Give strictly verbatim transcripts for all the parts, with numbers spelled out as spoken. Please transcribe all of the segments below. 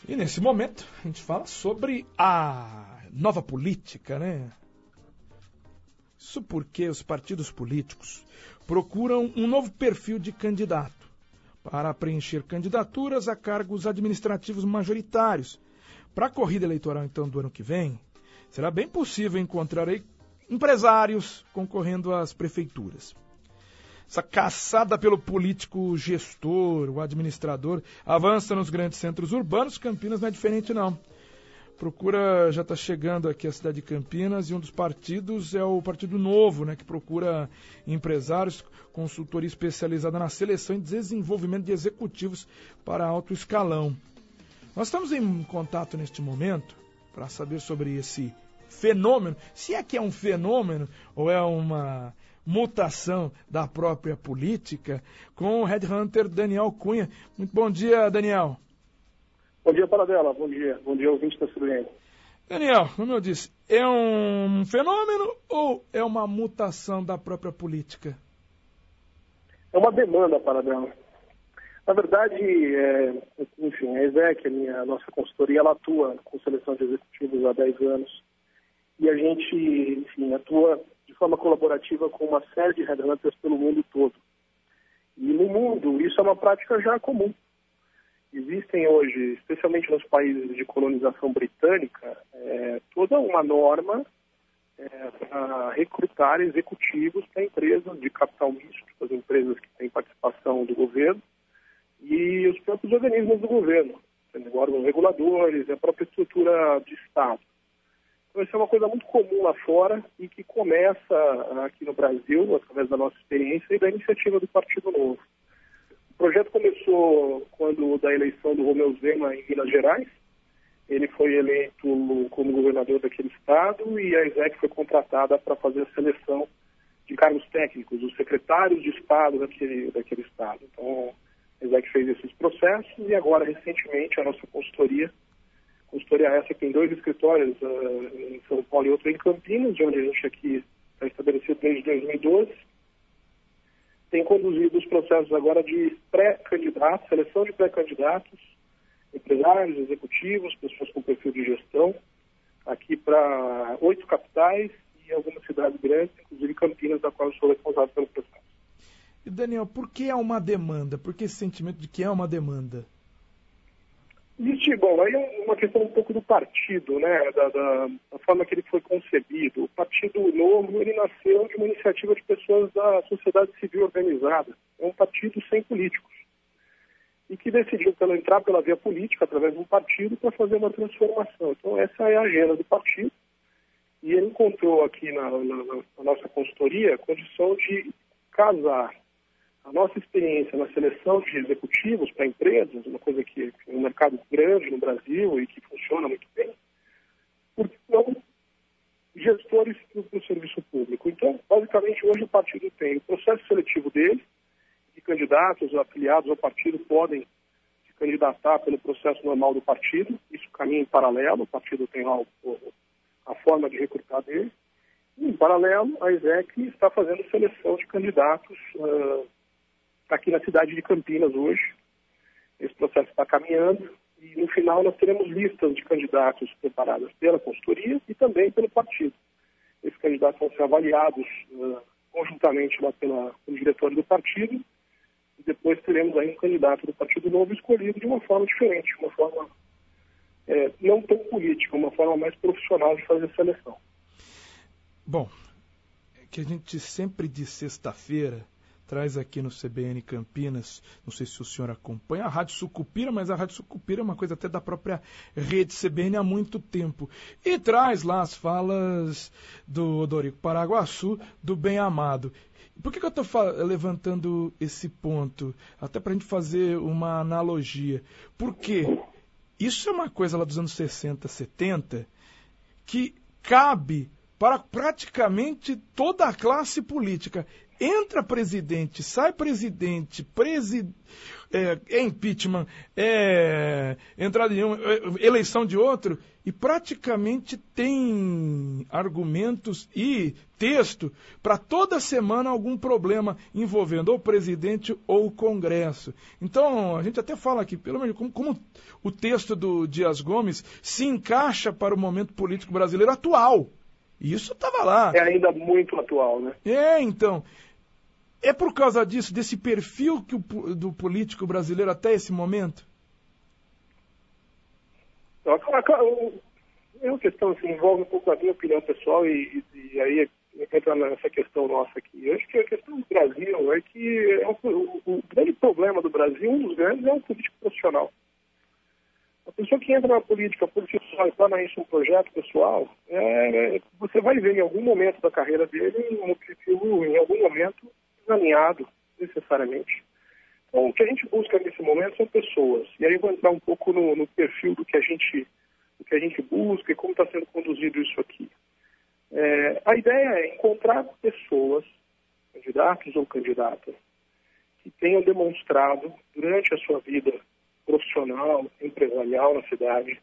E nesse momento a gente fala sobre a nova política, né? Isso porque os partidos políticos procuram um novo perfil de candidato para preencher candidaturas a cargos administrativos majoritários. Para a corrida eleitoral, então, do ano que vem, será bem possível encontrar aí empresários concorrendo às prefeituras. Essa caçada pelo político gestor, o administrador, avança nos grandes centros urbanos. Campinas não é diferente, não. Procura, já está chegando aqui a cidade de Campinas, e um dos partidos é o Partido Novo, né, que procura empresários, consultoria especializada na seleção e desenvolvimento de executivos para alto escalão. Nós estamos em contato neste momento para saber sobre esse fenômeno, se é que é um fenômeno ou é uma mutação da própria política, com o headhunter Daniel Cunha. Muito bom dia, Daniel. Bom dia, Paradela. Bom dia. Bom dia, ouvinte da C B N. Daniel, como eu disse, é um fenômeno ou é uma mutação da própria política? É uma demanda, Paradela. Na verdade, é, enfim, a ESEC, a, minha, a nossa consultoria, ela atua com seleção de executivos há dez anos. E a gente, enfim, atua de forma colaborativa com uma série de headhunters pelo mundo todo. E no mundo, isso é uma prática já comum. Existem hoje, especialmente nos países de colonização britânica, é, toda uma norma é, para recrutar executivos para empresas de capital misto, as empresas que têm participação do governo e os próprios organismos do governo, órgãos reguladores, a própria estrutura de Estado. Então, isso é uma coisa muito comum lá fora e que começa aqui no Brasil, através da nossa experiência e da iniciativa do Partido Novo. O projeto começou quando da eleição do Romeu Zema em Minas Gerais. Ele foi eleito como governador daquele estado e a ESEC foi contratada para fazer a seleção de cargos técnicos, os secretários de Estado daquele, daquele estado. Então, a ESEC fez esses processos e agora, recentemente, a nossa consultoria, consultoria essa que tem dois escritórios, uh, em São Paulo e outro em Campinas, de onde a gente aqui está estabelecido desde dois mil e doze, tem conduzido os processos agora de pré-candidatos, seleção de pré-candidatos, empresários, executivos, pessoas com perfil de gestão, aqui para oito capitais e algumas cidades grandes, inclusive Campinas, da qual eu sou responsável pelo processo. E Daniel, por que é uma demanda? Por que esse sentimento de que é uma demanda? Existe, bom, aí é uma questão um pouco do partido, né, da, da, da forma que ele foi concebido. O Partido Novo, ele nasceu de uma iniciativa de pessoas da sociedade civil organizada. É um partido sem políticos. E que decidiu pela, entrar pela via política, através de um partido, para fazer uma transformação. Então, essa é a agenda do partido. E ele encontrou aqui na, na, na nossa consultoria a condição de casar a nossa experiência na seleção de executivos para empresas, uma coisa que é um mercado grande no Brasil e que funciona muito bem, porque são gestores do, do serviço público. Então, basicamente, hoje o partido tem o processo seletivo dele, de candidatos afiliados ao partido podem se candidatar pelo processo normal do partido, isso caminha em paralelo, o partido tem lá o, a forma de recrutar dele, e em paralelo a ESEC está fazendo seleção de candidatos uh, aqui na cidade de Campinas hoje. Esse processo está caminhando e no final nós teremos listas de candidatos preparadas pela consultoria e também pelo partido. Esses candidatos vão ser avaliados uh, conjuntamente lá pela, pelo diretório do partido e depois teremos aí um candidato do Partido Novo escolhido de uma forma diferente, uma forma é, não tão política, uma forma mais profissional de fazer a seleção. Bom, é que a gente sempre de sexta-feira traz aqui no C B N Campinas, não sei se o senhor acompanha, a Rádio Sucupira, mas a Rádio Sucupira é uma coisa até da própria rede C B N há muito tempo. E traz lá as falas do Odorico Paraguaçu, do Bem Amado. Por que, que eu estou levantando esse ponto? Até para a gente fazer uma analogia. Porque isso é uma coisa lá dos anos sessenta, setenta, que cabe para praticamente toda a classe política. entra presidente, sai presidente, presi... é, é impeachment, é entrada de um, é eleição de outro, e praticamente tem argumentos e texto para toda semana algum problema envolvendo ou o presidente ou o Congresso. Então, a gente até fala aqui, pelo menos, como, como o texto do Dias Gomes se encaixa para o momento político brasileiro atual. E isso estava lá. É ainda muito atual, né? É, então. É por causa disso, desse perfil que o, do político brasileiro até esse momento? É uma questão assim, envolve um pouco a minha opinião pessoal e, e, e aí entra nessa questão nossa aqui. Eu acho que a questão do Brasil é que é um, o, o grande problema do Brasil, um dos grandes, é o político profissional. A pessoa que entra na política por si só e torna isso um projeto pessoal, é, você vai ver em algum momento da carreira dele um objetivo, em algum momento, desalinhado, necessariamente. Então, o que a gente busca nesse momento são pessoas. E aí eu vou entrar um pouco no, no perfil do que a gente, do que a gente busca e como está sendo conduzido isso aqui. É, a ideia é encontrar pessoas, candidatos ou candidatas, que tenham demonstrado durante a sua vida profissional, empresarial na cidade,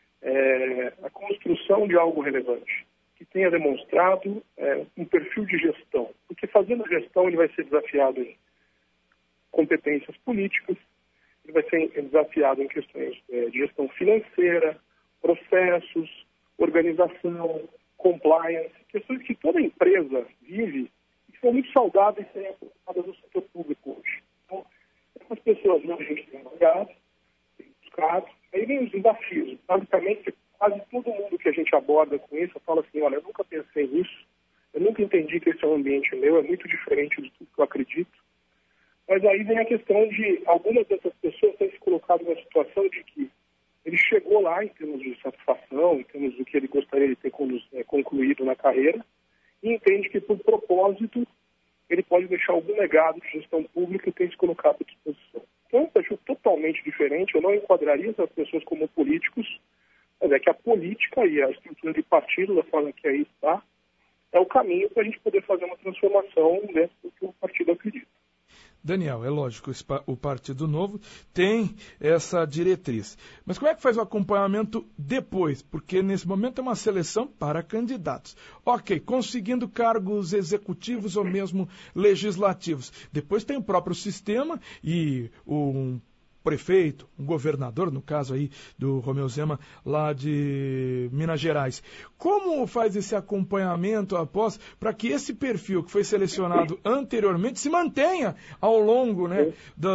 é, a construção de algo relevante, que tenha demonstrado é, um perfil de gestão, porque fazendo gestão ele vai ser desafiado em competências políticas, ele vai ser desafiado em questões é, de gestão financeira, processos, organização, compliance, questões que toda empresa vive e que são muito saudáveis serem aplicadas no setor público hoje. Então, essas pessoas não a gente tem olhado, tem buscado, aí vem os desafios. Basicamente, quase todo mundo que a gente aborda com isso fala assim, olha, eu nunca pensei nisso, eu nunca entendi que esse é um ambiente meu, é muito diferente de tudo que eu acredito. Mas aí vem a questão de algumas dessas pessoas terem se colocado numa situação de que ele chegou lá em termos de satisfação, em termos do que ele gostaria de ter concluído na carreira, e entende que, por propósito, ele pode deixar algum legado de gestão pública e tem se colocado à disposição. Então, é um perfil totalmente diferente. Eu não enquadraria essas pessoas como políticos, mas é que a política e a estrutura de partido, da forma que aí está, é o caminho para a gente poder fazer uma transformação dentro do que o partido acredita. Daniel, é lógico, o Partido Novo tem essa diretriz. Mas como é que faz o acompanhamento depois? Porque nesse momento é uma seleção para candidatos. Ok, conseguindo cargos executivos ou mesmo legislativos. Depois tem o próprio sistema e um prefeito, um governador, no caso aí do Romeu Zema, lá de Minas Gerais. Como faz esse acompanhamento após, para que esse perfil que foi selecionado anteriormente se mantenha ao longo, né,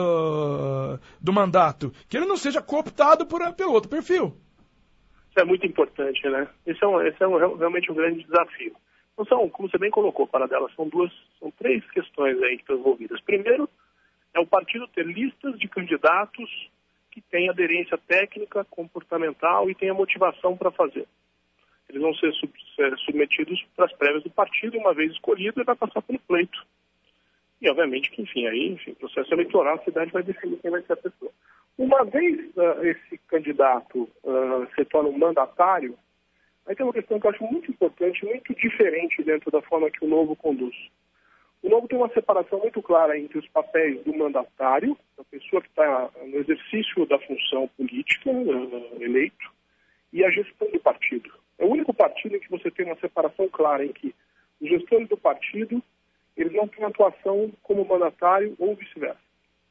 do, do mandato? Que ele não seja cooptado por, pelo outro perfil. Isso é muito importante, né? Esse é, um, esse é um, realmente um grande desafio. Então, são, como você bem colocou, Paradela, são duas, são três questões aí que estão envolvidas. Primeiro, é o partido ter listas de candidatos que têm aderência técnica, comportamental e tenha motivação para fazer. Eles vão ser, sub, ser submetidos para as prévias do partido, uma vez escolhido, e vai passar pelo pleito. E, obviamente, que, enfim, aí, enfim, processo eleitoral, a cidade vai definir quem vai ser a pessoa. Uma vez uh, esse candidato uh, se torna um mandatário, aí tem uma questão que eu acho muito importante, muito diferente dentro da forma que o Novo conduz. O Novo tem uma separação muito clara entre os papéis do mandatário, da pessoa que está no exercício da função política, uh, eleito, e a gestão do partido. É o único partido em que você tem uma separação clara em que os gestores do partido, eles não têm atuação como mandatário ou vice-versa.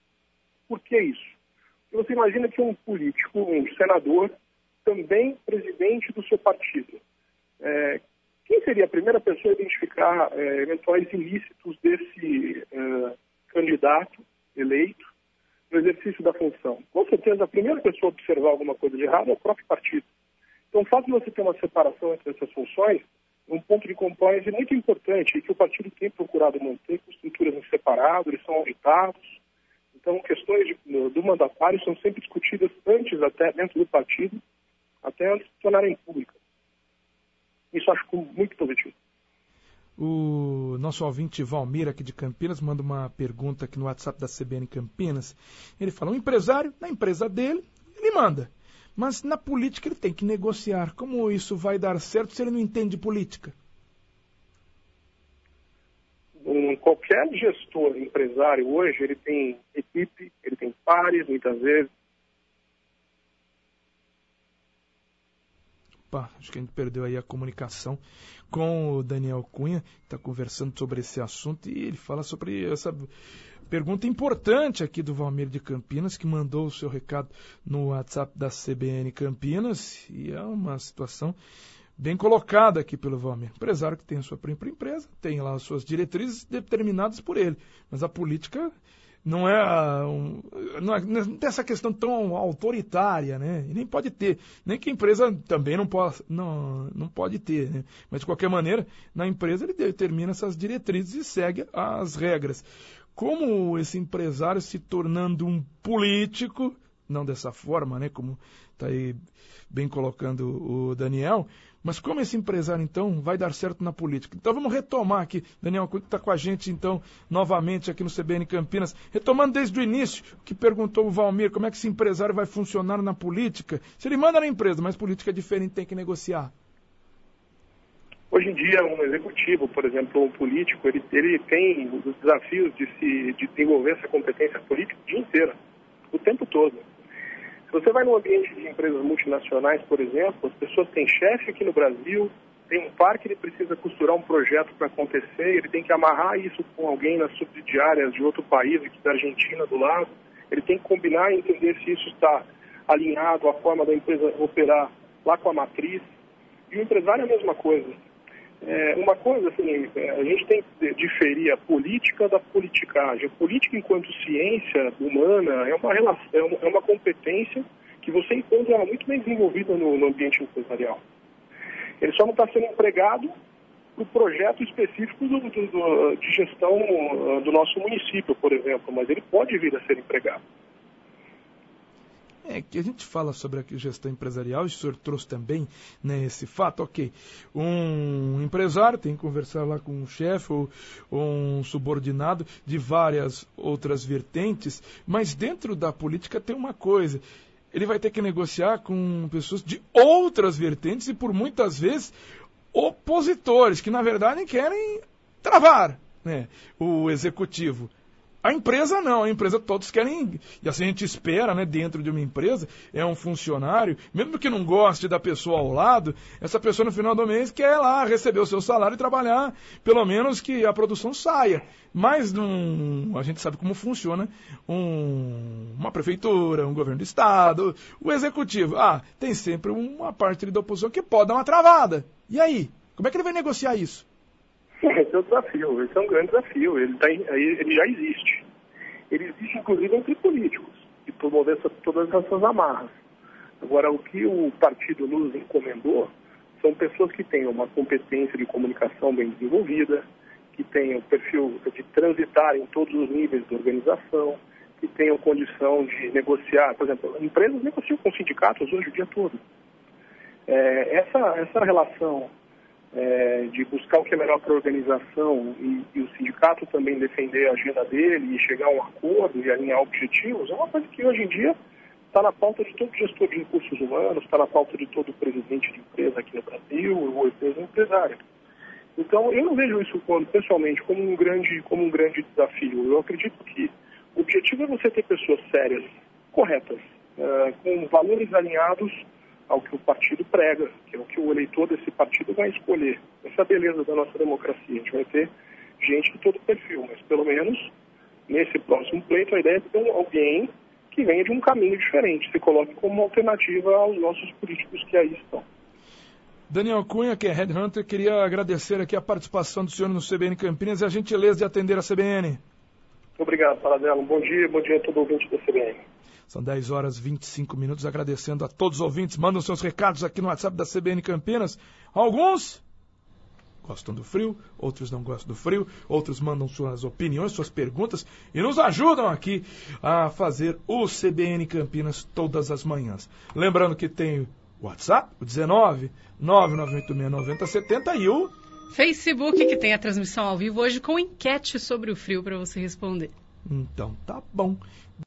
Por que isso? Porque você imagina que um político, um senador, também presidente do seu partido, é, quem seria a primeira pessoa a identificar é, eventuais ilícitos desse é, candidato eleito no exercício da função? Com certeza, a primeira pessoa a observar alguma coisa de errado é o próprio partido. Então, o fato de você ter uma separação entre essas funções, um ponto de compliance muito importante, e que o partido tem procurado manter com estruturas em separado, eles são auditados. Então, questões de, do mandatário são sempre discutidas antes, até dentro do partido, até antes de se tornarem públicas. Isso eu acho muito positivo. O nosso ouvinte Valmir, aqui de Campinas, manda uma pergunta aqui no WhatsApp da C B N Campinas. Ele fala, um empresário, na empresa dele, ele manda. Mas na política ele tem que negociar. Como isso vai dar certo se ele não entende de política? Um um, qualquer gestor, empresário hoje, ele tem equipe, ele tem pares, muitas vezes. Opa, acho que a gente perdeu aí a comunicação com o Daniel Cunha, que está conversando sobre esse assunto, e ele fala sobre essa pergunta importante aqui do Valmir de Campinas, que mandou o seu recado no WhatsApp da C B N Campinas, e é uma situação bem colocada aqui pelo Valmir. Empresário que tem a sua própria empresa, tem lá as suas diretrizes determinadas por ele, mas a política não é, um, não é não tem essa questão tão autoritária, né? E nem pode ter, nem que a empresa também não pode, não, não pode ter, né? Mas de qualquer maneira, na empresa ele determina essas diretrizes e segue as regras. Como esse empresário se tornando um político, não dessa forma, né? Como está aí bem colocando o Daniel, mas como esse empresário, então, vai dar certo na política? Então vamos retomar aqui, Daniel, que está com a gente, então, novamente aqui no C B N Campinas, retomando desde o início, o que perguntou o Valmir, como é que esse empresário vai funcionar na política? Se ele manda na empresa, mas política é diferente, tem que negociar. Hoje em dia, um executivo, por exemplo, um político, ele, ele tem os desafios de, se, de desenvolver essa competência política o dia inteiro, o tempo todo. Se você vai num ambiente de empresas multinacionais, por exemplo, as pessoas têm chefe aqui no Brasil, tem um par que ele precisa costurar um projeto para acontecer, ele tem que amarrar isso com alguém nas subsidiárias de outro país, aqui da Argentina do lado, ele tem que combinar e entender se isso está alinhado à forma da empresa operar lá com a matriz. E o empresário é a mesma coisa. É, uma coisa, assim, a gente tem que diferir a política da politicagem. A política, enquanto ciência humana, é uma, relação, é uma, é uma competência que você encontra ela muito bem desenvolvida no, no ambiente empresarial. Ele só não está sendo empregado para o projeto específico do, do, do, de gestão do nosso município, por exemplo, mas ele pode vir a ser empregado. É que a gente fala sobre a gestão empresarial, e o senhor trouxe também, né, esse fato, ok, um empresário tem que conversar lá com um chefe ou, ou um subordinado de várias outras vertentes, mas dentro da política tem uma coisa, ele vai ter que negociar com pessoas de outras vertentes e por muitas vezes opositores, que na verdade querem travar, né, o executivo. A empresa não, a empresa todos querem, e assim a gente espera, né, dentro de uma empresa, é um funcionário, mesmo que não goste da pessoa ao lado, essa pessoa no final do mês quer lá receber o seu salário e trabalhar, pelo menos que a produção saia. Mas num, a gente sabe como funciona um, uma prefeitura, um governo do estado, o executivo. Ah, tem sempre uma parte da oposição que pode dar uma travada. E aí? Como é que ele vai negociar isso? Esse é o desafio, esse é um grande desafio, ele, tá, ele já existe. Ele existe, inclusive, entre políticos, e promover essa, todas essas amarras. Agora, o que o partido nos encomendou são pessoas que tenham uma competência de comunicação bem desenvolvida, que tenham perfil de transitar em todos os níveis da organização, que tenham condição de negociar. Por exemplo, empresas negociam com sindicatos hoje o dia todo. É, essa, essa relação É, de buscar o que é melhor para a organização e, e o sindicato também defender a agenda dele e chegar a um acordo e alinhar objetivos, é uma coisa que hoje em dia está na pauta de todo gestor de recursos humanos, está na pauta de todo presidente de empresa aqui no Brasil, ou empresa empresária. Então, eu não vejo isso, pessoalmente, como um grande, como um grande desafio. Eu acredito que o objetivo é você ter pessoas sérias, corretas, uh, com valores alinhados ao que o partido prega, que é o que o eleitor desse partido vai escolher. Essa é a beleza da nossa democracia. A gente vai ter gente de todo perfil, mas pelo menos nesse próximo pleito a ideia é ter alguém que venha de um caminho diferente, se coloque como uma alternativa aos nossos políticos que aí estão. Daniel Cunha, que é Headhunter, queria agradecer aqui a participação do senhor no C B N Campinas e a gentileza de atender a C B N. Obrigado, Paradelo. Um bom dia, bom dia a todo ouvinte da C B N. São dez horas e vinte e cinco minutos, agradecendo a todos os ouvintes. Mandam seus recados aqui no WhatsApp da C B N Campinas. Alguns gostam do frio, outros não gostam do frio, outros mandam suas opiniões, suas perguntas e nos ajudam aqui a fazer o C B N Campinas todas as manhãs. Lembrando que tem o WhatsApp, o dezenove, nove nove oito seis, nove zero sete zero e o Facebook, que tem a transmissão ao vivo hoje com enquete sobre o frio para você responder. Então tá bom.